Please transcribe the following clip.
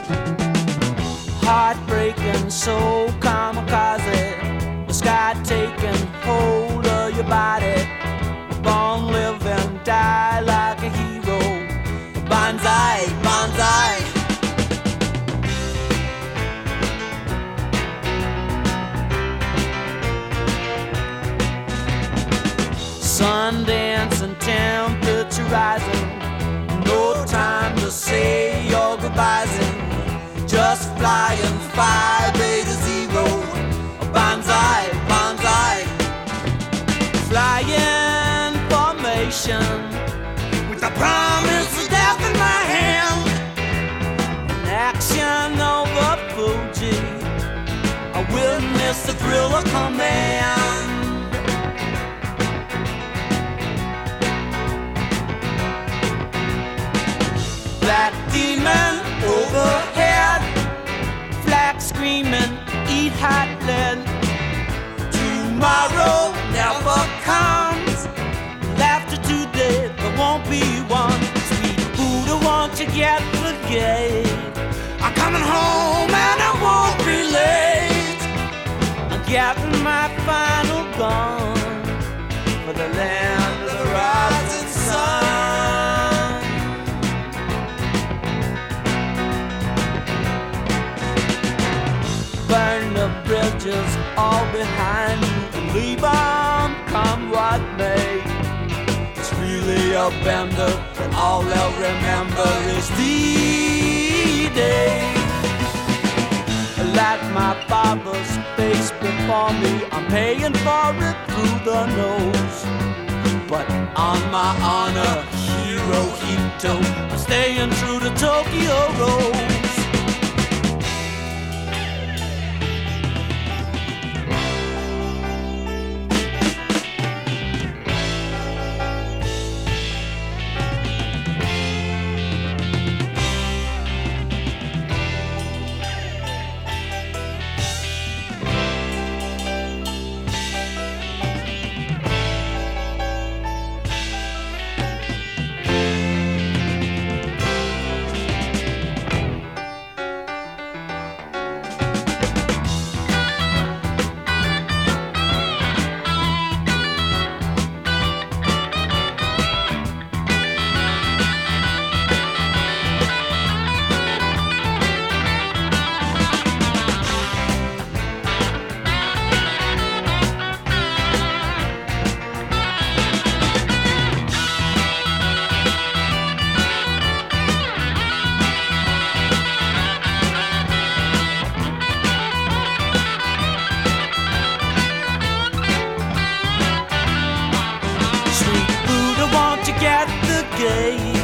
Heartbreaking, so kamikaze. The sky taking hold of your body. Born, live, and die like a hero. Banzai, banzai. Sundance and temperature rising. No time to say your goodbyes. Just flying 580. Banzai, banzai. Flying formation with the promise of death in my hand. In action over Fuji, I witness the thrill of command. Black demon overhead, flag screaming, eat hot lead. Tomorrow never comes. Laughter today, there won't be one. Sweet Buddha, won't you get the gate? I'm coming home and I won't be late. I'm getting my final gun for the land of the rising sun. Burn the bridges all behind you and leave on, come what may. It's really a bender, and all they'll remember is D-Day. Like my father's face before me, I'm paying for it through the nose. But on my honor, Hirohito, I'm staying true to Tokyo Rose. Get the gate.